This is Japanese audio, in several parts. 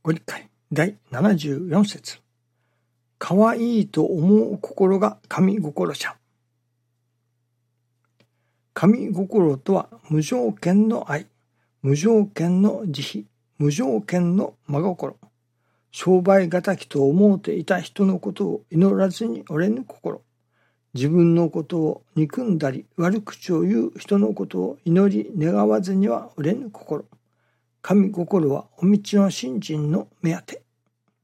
ご理解第74節。かわいいと思う心が神心じゃ。神心とは無条件の愛、無条件の慈悲、無条件の真心。商売敵と思うていた人のことを祈らずに折れぬ心。自分のことを憎んだり悪口を言う人のことを祈り願わずには折れぬ心。神心はお道の信心の目当て。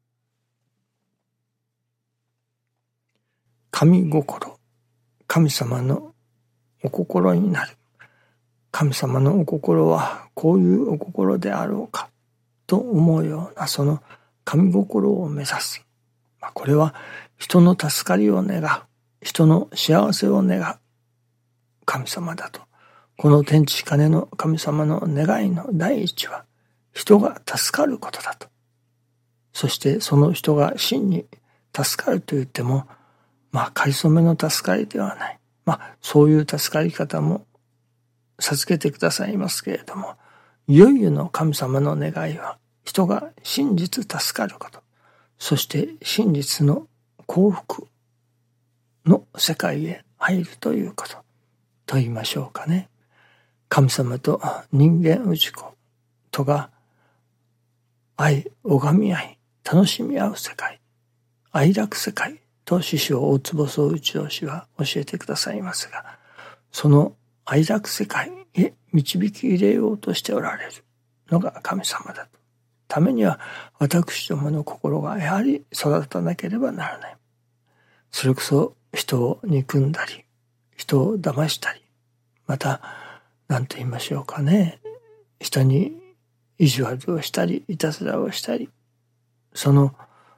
神心、神様のお心になる。神様のお心はこういうお心であろうかと思うようなその神心を目指す。これは人の助かりを願う、人の幸せを願う神様だと。この天地金の神様の願いの第一は人が助かることだと。そしてその人が真に助かると言っても、かりそめの助かりではない。そういう助かり方も授けてくださいますけれども、いよいよの神様の願いは人が真実助かること、そして真実の幸福の世界へ入るということと言いましょうかね。神様と人間氏子とが愛、拝み合い、楽しみ合う世界、愛楽世界と師匠大坪宗一郎氏は教えてくださいますが、その愛楽世界へ導き入れようとしておられるのが神様だと。ためには私どもの心がやはり育たなければならない。それこそ人を憎んだり、人を騙したり、また何と言いましょうかね、人に意地悪をしたり、いたずらをしたり、その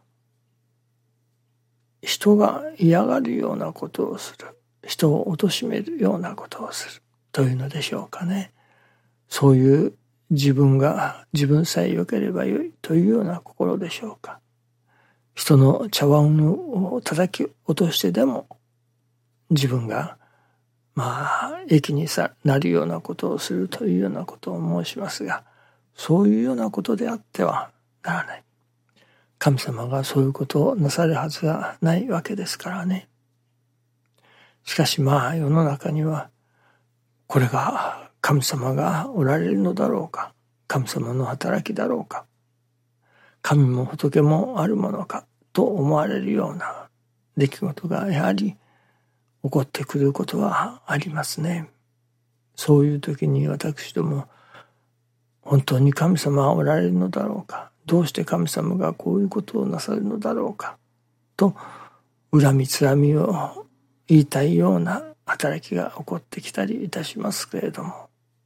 人が嫌がるようなことをする、人を貶めるようなことをするというのでしょうかね。そういう自分さえ良ければよいというような心でしょうか。人の茶碗を叩き落としてでも自分が益になるようなことをするというようなことを申しますが、そういうようなことであってはならない。神様がそういうことをなさるはずがないわけですからね。しかし世の中にはこれが神様がおられるのだろうか、神様の働きだろうか、神も仏もあるものかと思われるような出来事がやはり起こってくることはありますね。そういう時に私ども、本当に神様はおられるのだろうか、どうして神様がこういうことをなさるのだろうかと恨みつらみを言いたいような働きが起こってきたりいたしますけれども、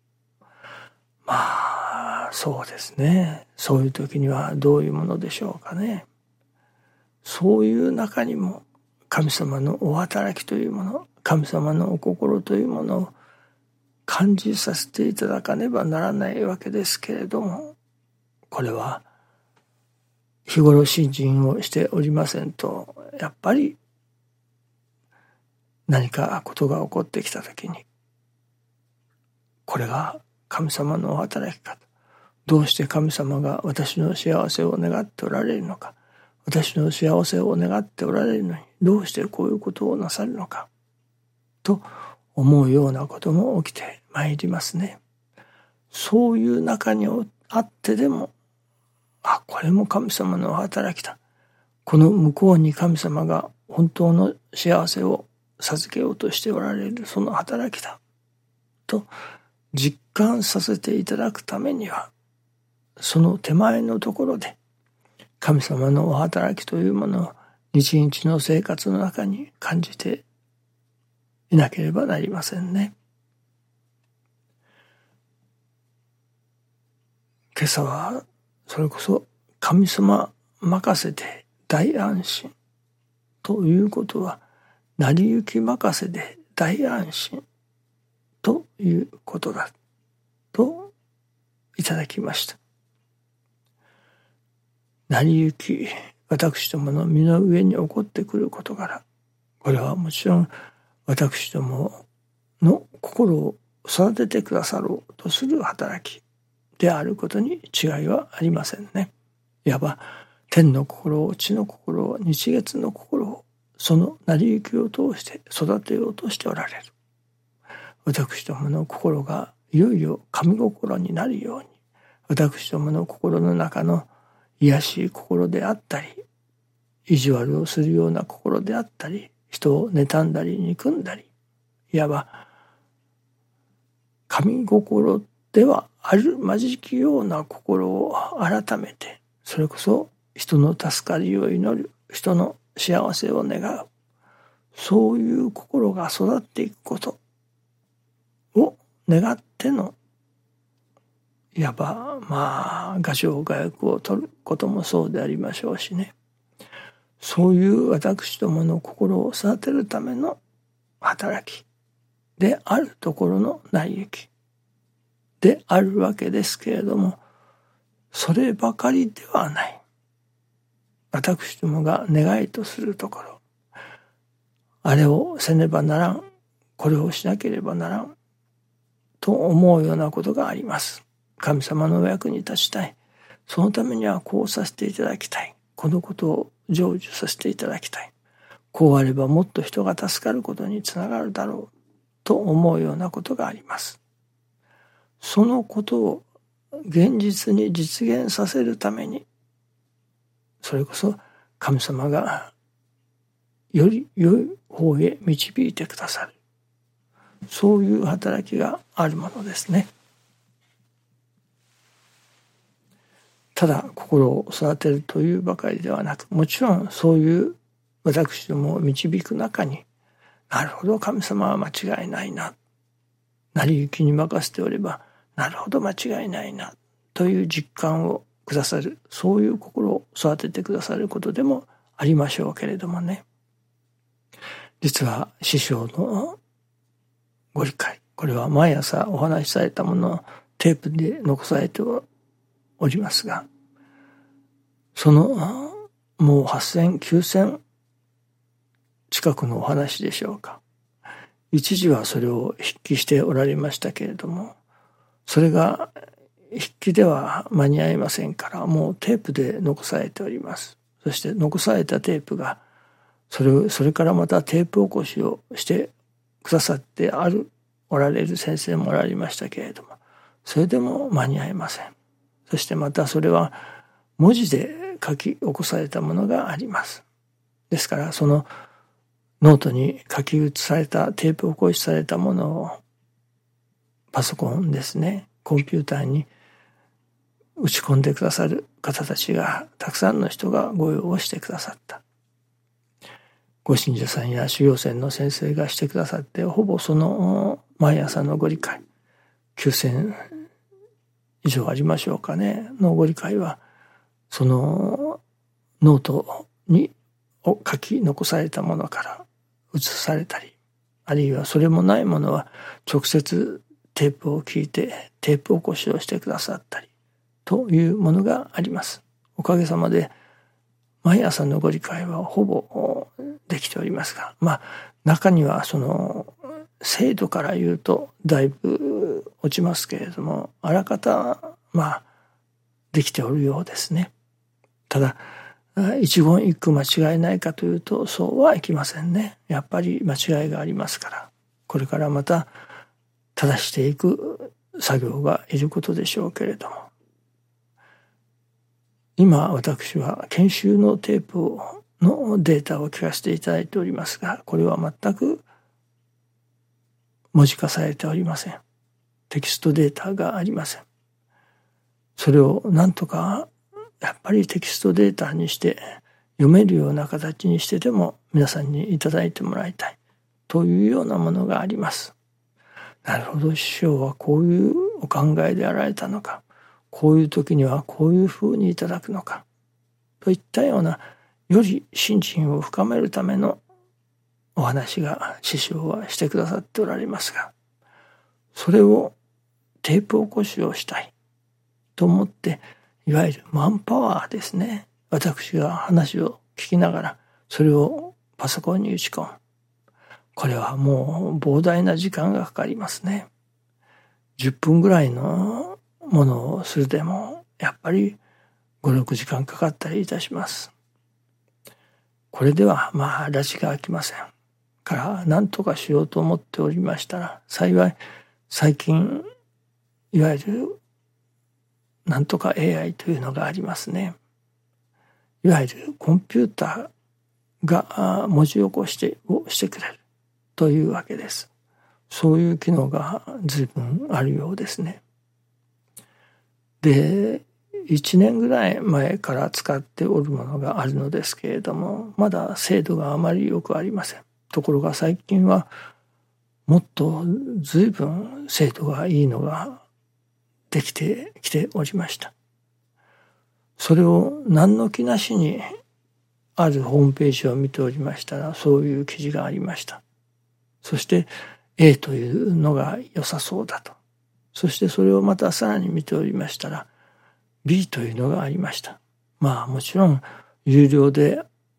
そうですね、そういう時にはどういうものでしょうかね。そういう中にも神様のお働きというもの、神様のお心というものを感じさせていただかねばならないわけですけれども、これは日頃信心をしておりませんと、やっぱり何かことが起こってきたときに、これが神様のお働きかと、どうして神様が私の幸せを願っておられるのか、私の幸せを願っておられるのにどうしてこういうことをなさるのかと思うようなことも起きてまいりますね。そういう中にあってでも、これも神様のお働きだ、この向こうに神様が本当の幸せを授けようとしておられるその働きだと実感させていただくためには、その手前のところで神様のお働きというものを日々の生活の中に感じていなければなりませんね。今朝はそれこそ神様任せで大安心ということは、成り行き任せで大安心ということだといただきました。成り行き、私どもの身の上に起こってくる事柄、これはもちろん私どもの心を育ててくださろうとする働きであることに違いはありませんね。 いわば天の心を、地の心を、日月の心を、その成り行きを通して育てようとしておられる。私どもの心がいよいよ神心になるように、私どもの心の中の卑しい心であったり、意地悪をするような心であったり、人を妬んだり憎んだり、いわば神心ではあるまじきような心を改めて、それこそ人の助かりを祈る、人の幸せを願う、そういう心が育っていくことを願っての、いわば画商画欲を取ることもそうでありましょうしね。そういう私どもの心を育てるための働きであるところの成り行きであるわけですけれども、そればかりではない。私どもが願いとするところ、あれをせねばならん、これをしなければならんと思うようなことがあります。神様のお役に立ちたい。そのためにはこうさせていただきたい。このことを成就させていただきたい。こうあればもっと人が助かることにつながるだろうと思うようなことがあります。そのことを現実に実現させるために、それこそ神様がより良い方へ導いてくださる。そういう働きがあるものですね。ただ心を育てるというばかりではなく、もちろんそういう私どもを導く中に、なるほど神様は間違いないな、成り行きに任せておればなるほど間違いないなという実感をくださる、そういう心を育ててくださることでもありましょうけれどもね。実は師匠のご理解、これは毎朝お話しされたものをテープで残されておりますが、そのもう8000、9000近くのお話でしょうか。一時はそれを筆記しておられましたけれども、それが筆記では間に合いませんから、もうテープで残されております。そして残されたテープが、それからまたテープ起こしをしてくださっておられる先生もおられましたけれども、それでも間に合いません。そしてまたそれは文字で書き起こされたものがあります。ですからそのノートに書き写された、テープ起こしされたものをパソコンですね、コンピューターに打ち込んでくださる方たちが、たくさんの人がご用をしてくださった。ご信者さんや修行僧の先生がしてくださって、ほぼその毎朝のご理解、9000以上ありましょうかね、のご理解は、そのノートに書き残されたものから写されたり、あるいはそれもないものは直接テープを聞いてテープ起こしをしてくださったりというものがあります。おかげさまで毎朝のご理解はほぼできておりますが、中にはその精度から言うとだいぶ落ちますけれども、あらかたできておるようですね。ただ一言一句間違いないかというと、そうはいきませんね。やっぱり間違いがありますから、これからまた正していく作業がいることでしょうけれども、今私は研修のテープのデータを聞かせていただいておりますが、これは全く文字化されておりません。テキストデータがありません。それをなんとかやっぱりテキストデータにして読めるような形にしてでも皆さんにいただいてもらいたいというようなものがあります。なるほど、師匠はこういうお考えであられたのか、こういう時にはこういうふうにいただくのかといったような、より信心を深めるためのお話が師匠はしてくださっておられますが、それをテープ起こしをしたいと思って、いわゆるマンパワーですね。私が話を聞きながらそれをパソコンに打ち込む。これはもう膨大な時間がかかりますね。10分ぐらいのものをするでもやっぱり 5、6時間かかったりいたします。これでは拉致が開きませんから何とかしようと思っておりましたら、幸い最近いわゆるなんとか AI というのがありますね。いわゆるコンピューターが文字起こしをしてくれるというわけです。そういう機能が随分あるようですね。で、1年ぐらい前から使っておるものがあるのですけれども、まだ精度があまりよくありません。ところが最近はもっと随分精度がいいのができてきておりました。それを何の気なしにあるホームページを見ておりましたら、そういう記事がありました。そして A というのが良さそうだと。そしてそれをまたさらに見ておりましたら B というのがありました。もちろん有料で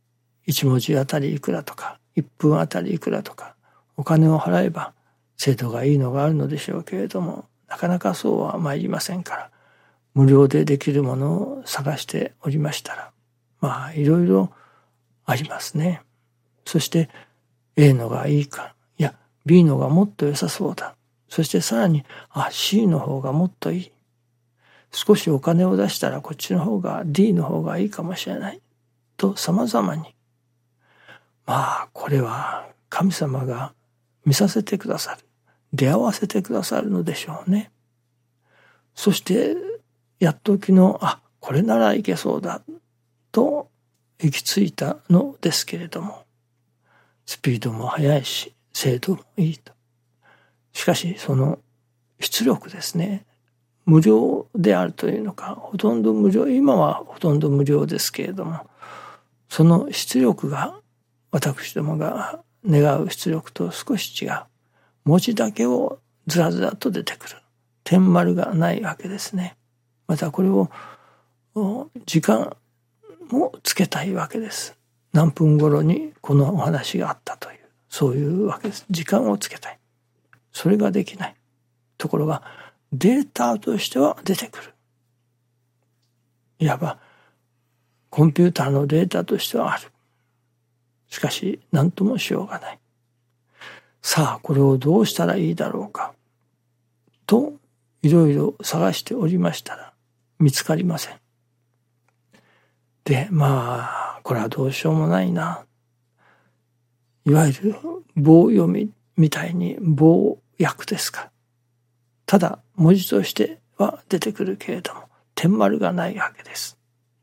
1文字あたりいくらとか1分あたりいくらとかお金を払えば精度がいいのがあるのでしょうけれども、なかなかそうは参りませんから、無料でできるものを探しておりましたら、いろいろありますね。そして A のがいいか、いや B のがもっと良さそうだ。そしてさらにC の方がもっといい。少しお金を出したらこっちの方が D の方がいいかもしれないと様々に、これは神様が見させてくださる、出会わせてくださるのでしょうね。そしてやっと昨日これならいけそうだと行き着いたのですけれども、スピードも速いし精度もいいと。しかしその出力ですね、無料であるというのか、ほとんど無料、今はほとんど無料ですけれども、その出力が私どもが願う出力と少し違う。文字だけをずらずらと出てくる。点丸がないわけですね。またこれを時間もつけたいわけです。何分頃にこのお話があったという、そういうわけです。時間をつけたい。それができない。ところがデータとしては出てくる。いわばコンピューターのデータとしてはある。しかし何ともしようがない。さあこれをどうしたらいいだろうかといろいろ探しておりましたら見つかりません。でこれはどうしようもないな。いわゆる棒読みみたいに棒訳ですか。ただ文字としては出てくるけれども点丸がないわけです。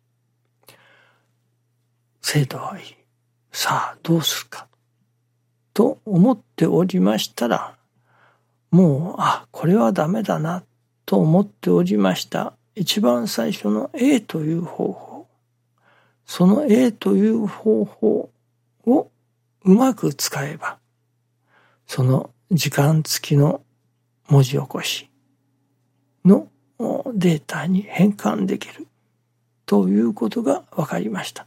精度はいい。さあどうするかと思っておりましたら、もうこれはダメだなと思っておりました一番最初の A という方法、その A という方法をうまく使えば、その時間付きの文字起こしのデータに変換できるということが分かりました。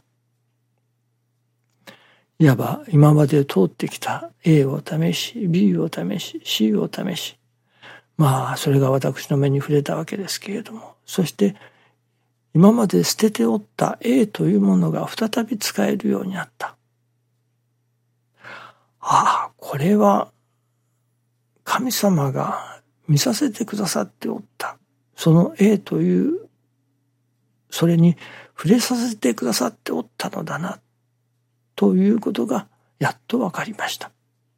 いわば今まで通ってきた A を試し B を試し C を試し、それが私の目に触れたわけですけれども、そして今まで捨てておった A というものが再び使えるようになった。これは神様が見させてくださっておったその A というそれに触れさせてくださっておったのだなということがやっとわかりました。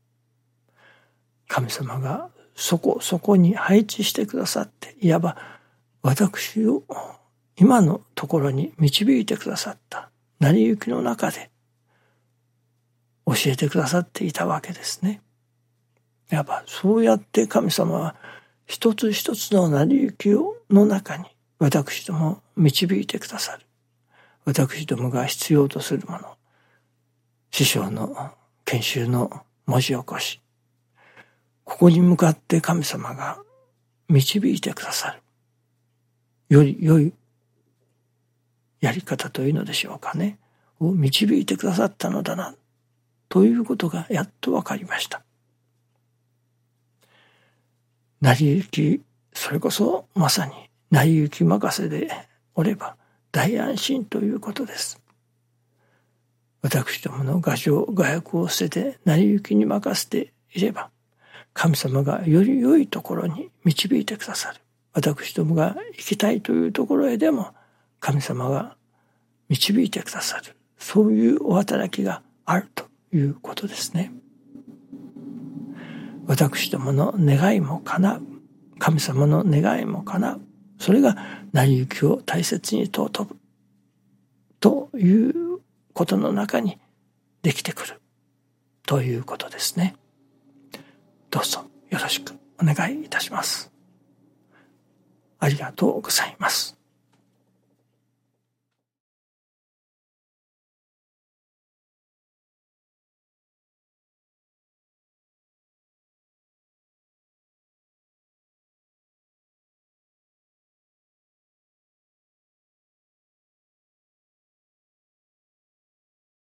神様がそこに配置してくださって、いわば私を今のところに導いてくださった成り行きの中で教えてくださっていたわけですね。いわばそうやって神様は一つ一つの成り行きの中に私どもを導いてくださる。私どもが必要とするもの、師匠の研修の文字起こし、ここに向かって神様が導いてくださる。より良いやり方というのでしょうかね、を導いてくださったのだなということがやっとわかりました。成り行き、それこそまさに成り行き任せでおれば大安心ということです。私どもの牙城牙欲を捨てて成り行きに任せていれば、神様がより良いところに導いてくださる。私どもが行きたいというところへでも神様が導いてくださる。そういうお働きがあるということですね。私どもの願いも叶う。神様の願いも叶う。それが成り行きを大切に尊ぶということの中にできてくるということですね。どうぞよろしくお願いいたします。ありがとうございます。